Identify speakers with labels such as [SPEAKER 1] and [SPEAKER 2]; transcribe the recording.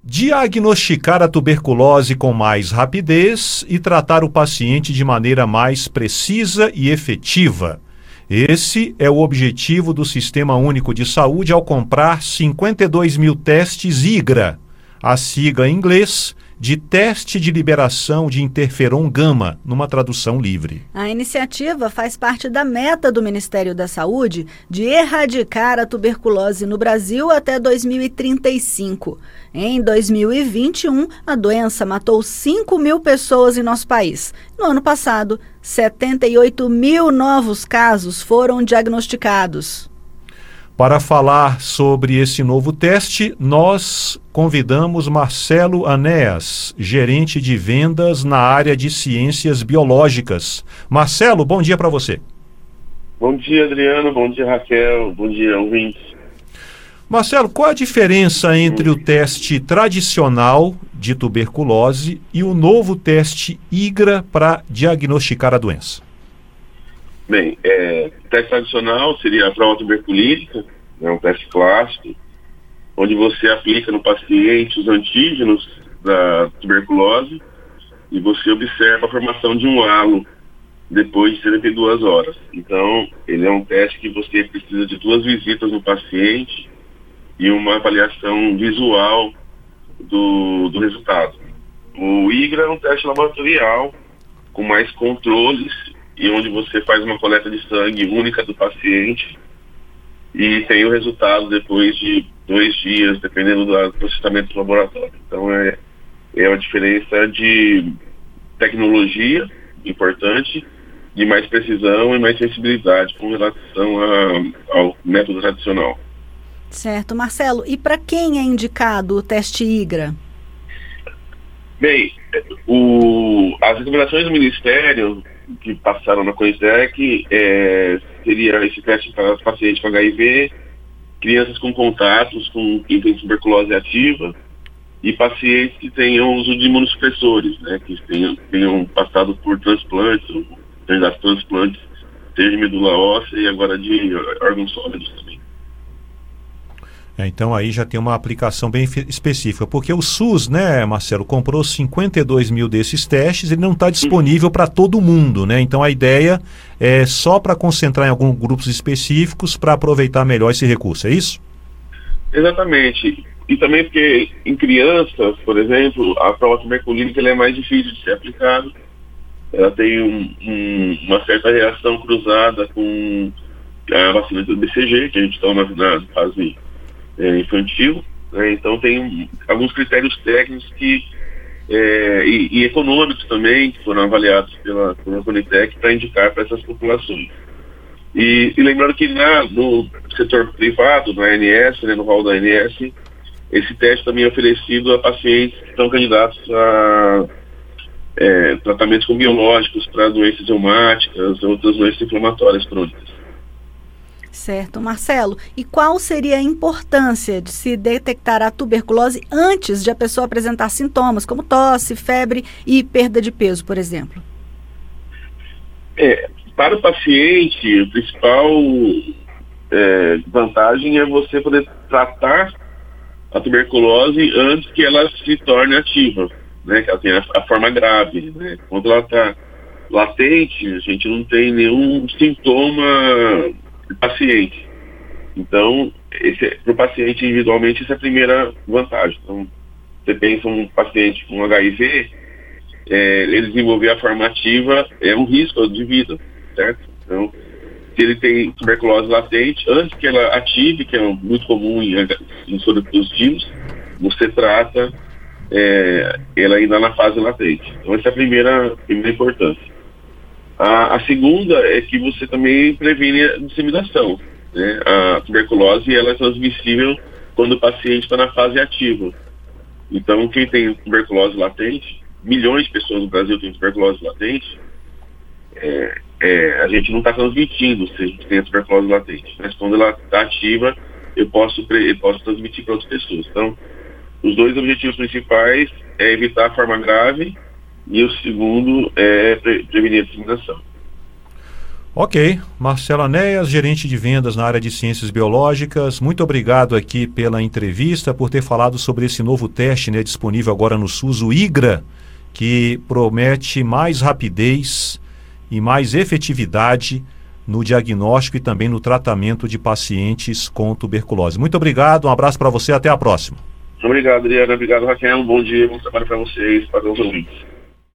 [SPEAKER 1] Diagnosticar a tuberculose com mais rapidez e tratar o paciente de maneira mais precisa e efetiva. Esse é o objetivo do Sistema Único de Saúde ao comprar 52 mil testes IGRA, a sigla em inglês de Teste de Liberação de Interferon Gama, numa tradução livre.
[SPEAKER 2] A iniciativa faz parte da meta do Ministério da Saúde de erradicar a tuberculose no Brasil até 2035. Em 2021, a doença matou 5 mil pessoas em nosso país. No ano passado, 78 mil novos casos foram diagnosticados.
[SPEAKER 1] Para falar sobre esse novo teste, nós convidamos Marcelo Anéas, gerente de vendas na área de ciências biológicas. Marcelo, bom dia para você.
[SPEAKER 3] Bom dia, Adriano. Bom dia, Raquel. Bom dia, ouvintes.
[SPEAKER 1] Marcelo, qual a diferença entre o teste tradicional de tuberculose e o novo teste IGRA para diagnosticar a doença?
[SPEAKER 3] Bem, o teste tradicional seria a prova tuberculínica, um teste clássico, onde você aplica no paciente os antígenos da tuberculose e você observa a formação de um halo depois de 72 horas. Então, ele é um teste que você precisa de 2 visitas no paciente e uma avaliação visual do resultado. O IGRA é um teste laboratorial com mais controles e onde você faz uma coleta de sangue única do paciente e tem o resultado depois de 2 dias, dependendo do processamento do laboratório. Então é uma diferença de tecnologia importante, de mais precisão e mais sensibilidade com relação ao método tradicional.
[SPEAKER 2] Certo. Marcelo, e para quem é indicado o teste IGRA?
[SPEAKER 3] Bem, as recomendações do Ministério que passaram na COINSEC seria esse teste para pacientes com HIV, crianças com contatos com quem tem tuberculose ativa e pacientes que tenham uso de imunossupressores, que tenham passado por transplantes, transplantes, seja de medula óssea e agora de órgãos sólidos também.
[SPEAKER 1] Então aí já tem uma aplicação bem específica, porque o SUS, Marcelo, comprou 52 mil desses testes, ele não está disponível para todo mundo, Então a ideia é só para concentrar em alguns grupos específicos para aproveitar melhor esse recurso, é isso?
[SPEAKER 3] Exatamente. E também porque em crianças, por exemplo, a prova tuberculínica é mais difícil de ser aplicada. Ela tem uma certa reação cruzada com a vacina do BCG, que a gente toma na fase infantil, então tem alguns critérios técnicos e econômicos também que foram avaliados pela Conitec para indicar para essas populações. E lembrando que no setor privado, no ANS, no rol da ANS, esse teste também é oferecido a pacientes que estão candidatos a tratamentos com biológicos para doenças reumáticas, outras doenças inflamatórias crônicas.
[SPEAKER 2] Certo. Marcelo, e qual seria a importância de se detectar a tuberculose antes de a pessoa apresentar sintomas, como tosse, febre e perda de peso, por exemplo?
[SPEAKER 3] Para o paciente, a principal vantagem é você poder tratar a tuberculose antes que ela se torne ativa, que ela tenha a forma grave. Quando ela está latente, a gente não tem nenhum sintoma paciente. Então, para o paciente individualmente, essa é a primeira vantagem. Então, você pensa um paciente com HIV, ele desenvolver a forma ativa é um risco de vida, certo? Então, se ele tem tuberculose latente, antes que ela ative, que é muito comum em soro positivos, você trata ela ainda na fase latente. Então, essa é a primeira importância. A segunda é que você também previne a disseminação. A tuberculose ela é transmissível quando o paciente está na fase ativa. Então, quem tem tuberculose latente, milhões de pessoas no Brasil têm tuberculose latente, a gente não está transmitindo se a gente tem a tuberculose latente. Mas quando ela está ativa, eu posso transmitir para outras pessoas. Então, os 2 objetivos principais é evitar a forma grave e o segundo é prevenir a disseminação.
[SPEAKER 1] Ok, Marcelo Anéas, gerente de vendas na área de ciências biológicas, muito obrigado aqui pela entrevista, por ter falado sobre esse novo teste, né, disponível agora no SUS, o IGRA, que promete mais rapidez e mais efetividade no diagnóstico e também no tratamento de pacientes com tuberculose. Muito obrigado, um abraço para você, até a próxima.
[SPEAKER 3] Obrigado, Adriana. Obrigado, Raquel. Um bom dia, bom trabalho para vocês, para os ouvintes.